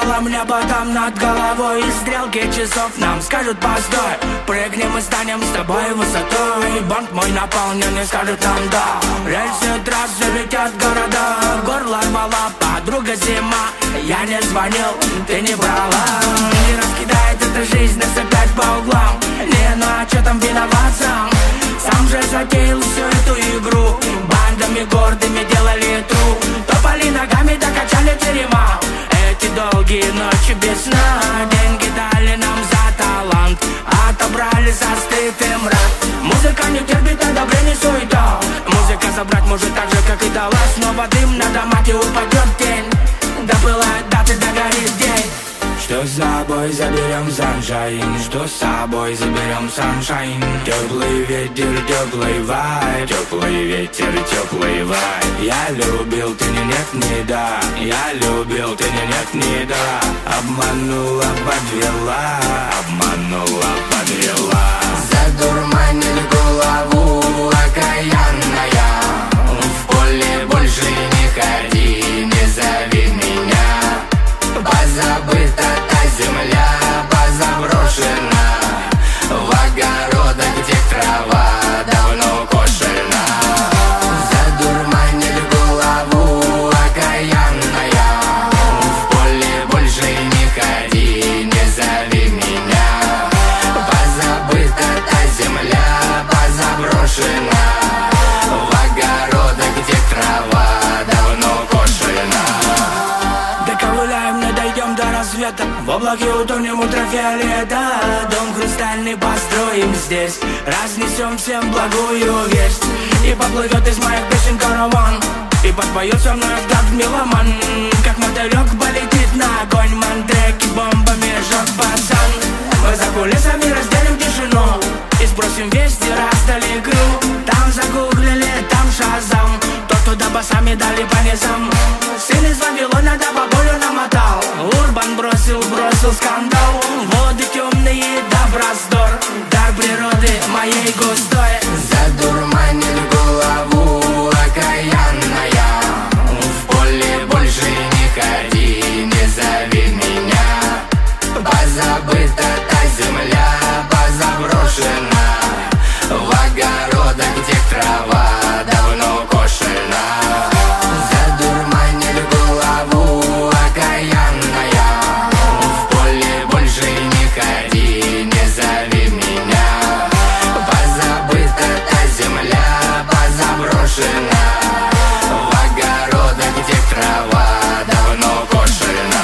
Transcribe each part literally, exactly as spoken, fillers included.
белом небо там над головой. И стрелки часов нам скажут постой. Прыгнем и станем с тобой высотой. Банк мой наполнен и скажет нам да. Рельсы трассы летят города. Горло рвала подруга зима. Я не звонил, ты не брала. Не раскидает эта жизнь нас опять по углам. Не, ну а чё там виноват сам? Сам же затеял всю эту игру. Бандами гордыми делали тру. Топали ногами, докачали терема. Эти долгие ночи без сна. Деньги дали нам за талант, отобрали за стыд и мрак. Музыка не терпит одобрений, суета. Музыка забрать может так же, как и далась. Снова дым на домате, упадет тень. Допылает даты, догорит день. Что с собой заберем саншайн, что с собой заберем саншайн. Теплый ветер, теплый вайб, теплый ветер, теплый вайб. Я любил, ты не нет, не да. Я любил, ты не нет, не да. Обманула, подвела, обманула, подвела. Задурманит голову окаянная. В поле больше не ходи, не зови меня. Позабыта та земля, позаброшена. В огородах, где трава давно кошена. Задурманит голову окаянная. В поле больше не ходи, не зови меня. Позабыта та земля, позаброшена. В огородах, где трава давно кошена. Доковыляем, не дойдем до рассвета. В облаке утонем ультрафиолета. Дом хрустальный построим здесь. Разнесем всем благую весть. И поплывет из моих песен караван. И подпоет со мной как меломан. Как мотылек полетит на огонь. Мандреки бомбами жжет пацан. Мы за кулисами разделим тишину. И сбросим вести, раздали игру. Там загуглили, там шазам. Тот, куда басами дали по низам. Сын из Вавилона да бабулю намотал. Урбан бросил, бросил скандал. Воды темные да раздор. Дар природы моей густой. Задурманит голову окаянная. В поле больше не ходи, не зови меня. Позабыта та земля, позаброшена. В огородах, где трава давно кошена. Задурманит голову окаянная. В поле больше не ходи, не зови меня. Позабыта та земля, позаброшена. В огородах, где трава давно кошена.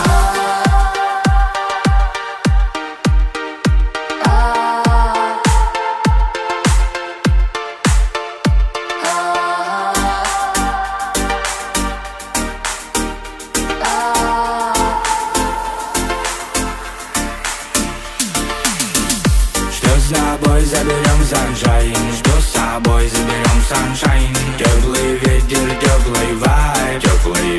С собой заберем саншайн, что с собой заберем саншайн. Теплый ветер, теплый вайб, теплый